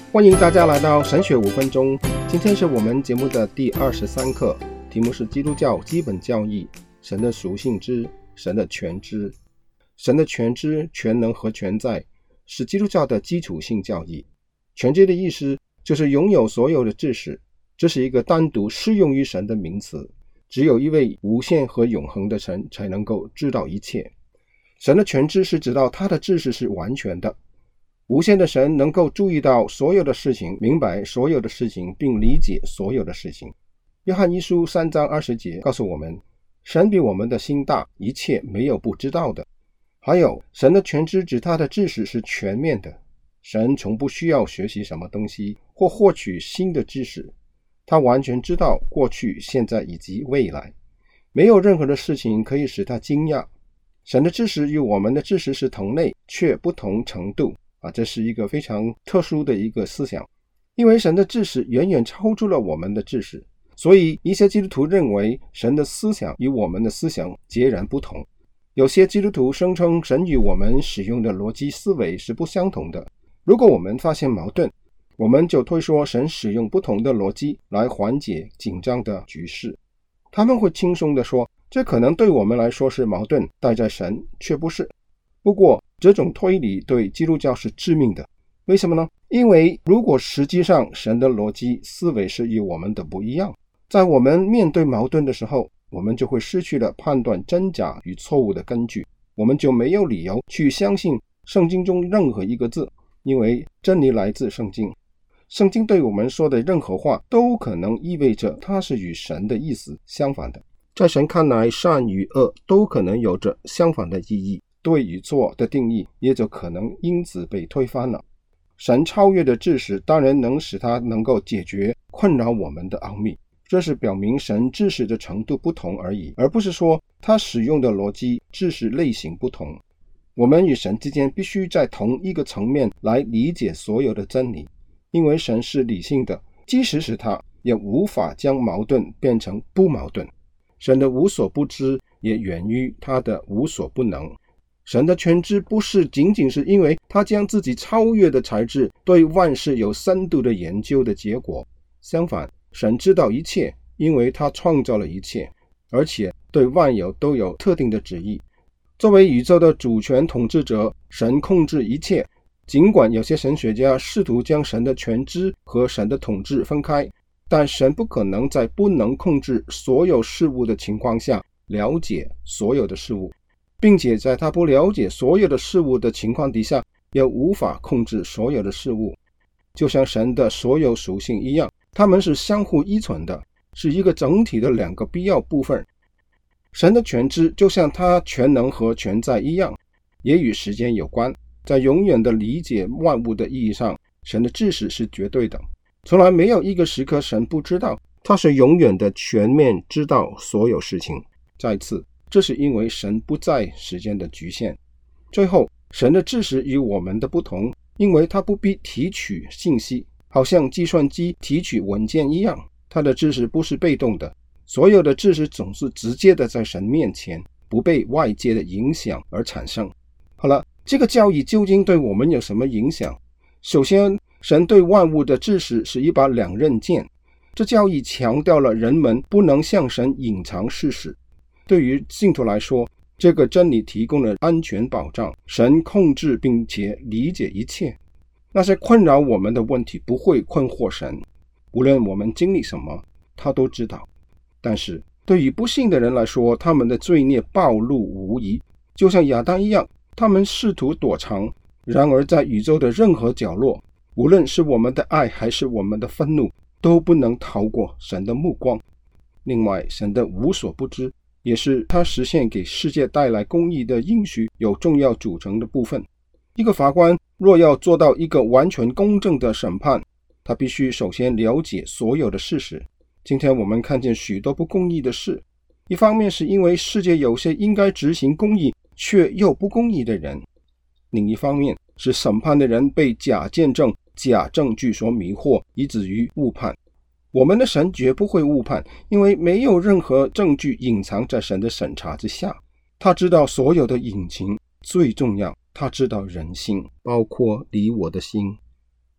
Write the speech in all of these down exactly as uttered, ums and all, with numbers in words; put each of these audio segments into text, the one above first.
欢迎大家来到神学五分钟，今天是我们节目的第二十三课，题目是基督教基本教义，神的属性之神的全知。神的全知、全能和全在是基督教的基础性教义。全知的意思就是拥有所有的知识，这是一个单独适用于神的名词，只有一位无限和永恒的神才能够知道一切。神的全知是指到他的知识是完全的，无限的神能够注意到所有的事情，明白所有的事情，并理解所有的事情。约翰一书三章二十节告诉我们，神比我们的心大，一切没有不知道的。还有，神的全知指他的知识是全面的，神从不需要学习什么东西或获取新的知识，他完全知道过去、现在以及未来，没有任何的事情可以使他惊讶。神的知识与我们的知识是同类，却不同程度啊，这是一个非常特殊的一个思想。因为神的知识远远超出了我们的知识，所以一些基督徒认为神的思想与我们的思想截然不同。有些基督徒声称神与我们使用的逻辑思维是不相同的。如果我们发现矛盾，我们就推说神使用不同的逻辑来缓解紧张的局势。他们会轻松地说，这可能对我们来说是矛盾，但在神却不是。不过这种推理对基督教是致命的。为什么呢？因为如果实际上神的逻辑思维是与我们的不一样，在我们面对矛盾的时候，我们就会失去了判断真假与错误的根据，我们就没有理由去相信圣经中任何一个字，因为真理来自圣经。圣经对我们说的任何话都可能意味着它是与神的意思相反的。在神看来，善与恶都可能有着相反的意义，对与错的定义也就可能因此被推翻了。神超越的知识当然能使他能够解决困扰我们的奥秘，这是表明神知识的程度不同而已，而不是说他使用的逻辑知识类型不同。我们与神之间必须在同一个层面来理解所有的真理，因为神是理性的，即使是他也无法将矛盾变成不矛盾。神的无所不知也源于他的无所不能。神的全知不是仅仅是因为他将自己超越的才智对万事有深度的研究的结果，相反，神知道一切，因为他创造了一切，而且对万有都有特定的旨意。作为宇宙的主权统治者，神控制一切。尽管有些神学家试图将神的全知和神的统治分开，但神不可能在不能控制所有事物的情况下了解所有的事物，并且在他不了解所有的事物的情况底下也无法控制所有的事物。就像神的所有属性一样，它们是相互依存的，是一个整体的两个必要部分。神的全知就像他全能和全在一样，也与时间有关。在永远的理解万物的意义上，神的知识是绝对的，从来没有一个时刻神不知道，他是永远的全面知道所有事情。再次，这是因为神不在时间的局限。最后，神的知识与我们的不同，因为他不必提取信息，好像计算机提取文件一样，他的知识不是被动的，所有的知识总是直接的在神面前，不被外界的影响而产生。好了，这个教义究竟对我们有什么影响？首先，神对万物的知识是一把两刃剑，这教义强调了人们不能向神隐藏事实。对于信徒来说，这个真理提供了安全保障，神控制并且理解一切。那些困扰我们的问题不会困惑神，无论我们经历什么，他都知道。但是对于不信的人来说，他们的罪孽暴露无遗，就像亚当一样，他们试图躲藏。然而在宇宙的任何角落，无论是我们的爱还是我们的愤怒，都不能逃过神的目光。另外，神的无所不知也是他实现给世界带来公义的应许有重要组成的部分。一个法官若要做到一个完全公正的审判，他必须首先了解所有的事实。今天我们看见许多不公义的事，一方面是因为世界有些应该执行公义却又不公义的人，另一方面是审判的人被假见证、假证据所迷惑，以至于误判。我们的神绝不会误判，因为没有任何证据隐藏在神的审查之下。他知道所有的隐情，最重要，他知道人心，包括你我的心。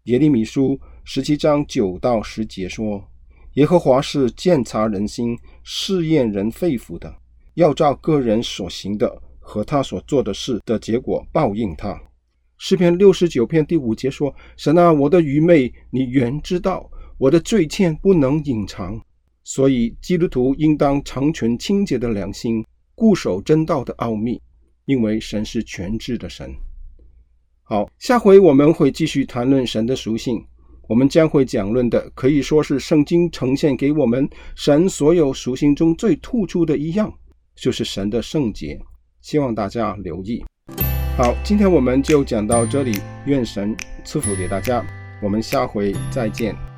耶利米书十七章九到十节说，耶和华是鉴察人心、试验人肺腑的，要照个人所行的和他所做的事的结果报应他。诗篇六十九篇第五节说，神啊，我的愚昧你原知道，我的罪愆不能隐藏。所以基督徒应当常存清洁的良心，固守真道的奥秘，因为神是全知的神。好，下回我们会继续谈论神的属性，我们将会讲论的可以说是圣经呈现给我们神所有属性中最突出的一样，就是神的圣洁，希望大家留意。好，今天我们就讲到这里，愿神赐福给大家，我们下回再见。